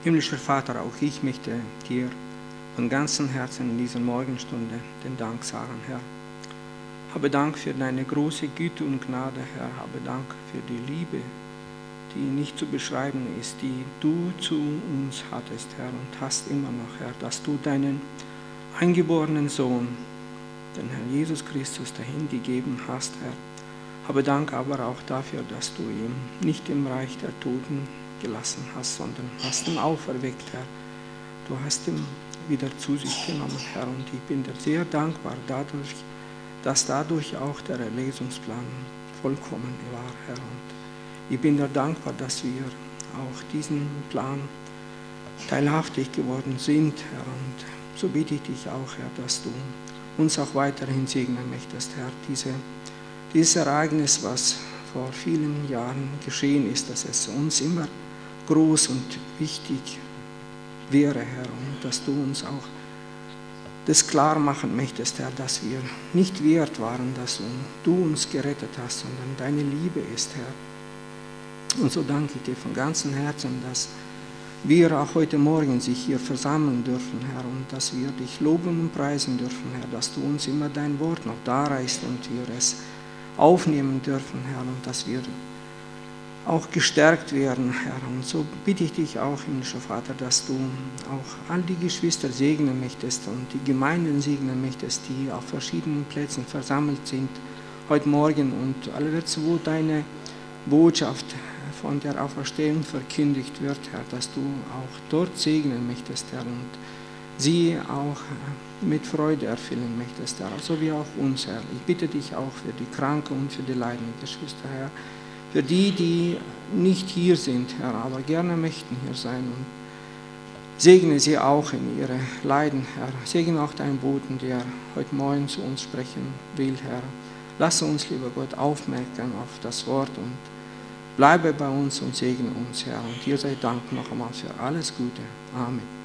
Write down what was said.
Himmlischer Vater, auch ich möchte dir von ganzem Herzen in dieser Morgenstunde den Dank sagen, Herr. Habe Dank für deine große Güte und Gnade, Herr. Habe Dank für die Liebe, die nicht zu beschreiben ist, die du zu uns hattest, Herr, und hast immer noch, Herr, dass du deinen eingeborenen Sohn, den Herrn Jesus Christus, dahin gegeben hast, Herr. Habe Dank aber auch dafür, dass du ihn nicht im Reich der Toten gelassen hast, sondern hast ihn auferweckt, Herr. Du hast ihn wieder zu sich genommen, Herr, und ich bin dir sehr dankbar dadurch, dass dadurch auch der Erlösungsplan vollkommen war, Herr. Und ich bin dir dankbar, dass wir auch diesen Plan teilhaftig geworden sind, Herr. Und so bitte ich dich auch, Herr, dass du uns auch weiterhin segnen möchtest, Herr. Dieses Ereignis, was vor vielen Jahren geschehen ist, dass es uns immer groß und wichtig wäre, Herr, und dass du uns auch das klar machen möchtest, Herr, dass wir nicht wert waren, dass du uns gerettet hast, sondern deine Liebe ist, Herr. Und so danke ich dir von ganzem Herzen, dass wir auch heute Morgen sich hier versammeln dürfen, Herr, und dass wir dich loben und preisen dürfen, Herr, dass du uns immer dein Wort noch darreichst und wir es aufnehmen dürfen, Herr, und dass wir auch gestärkt werden, Herr. Und so bitte ich dich auch, himmlischer Vater, dass du auch all die Geschwister segnen möchtest und die Gemeinden segnen möchtest, die auf verschiedenen Plätzen versammelt sind heute Morgen und allwärts, wo deine Botschaft von der Auferstehung verkündigt wird, Herr, dass du auch dort segnen möchtest, Herr, und sie auch mit Freude erfüllen möchtest, Herr, so wie auch uns, Herr. Ich bitte dich auch für die Kranken und für die leidenden Geschwister, Herr, für die nicht hier sind, Herr, aber gerne möchten hier sein, und segne sie auch in ihre Leiden, Herr. Segne auch deinen Boten, der heute Morgen zu uns sprechen will, Herr. Lasse uns, lieber Gott, aufmerksam auf das Wort und bleibe bei uns und segne uns, Herr. Und dir sei Dank noch einmal für alles Gute. Amen.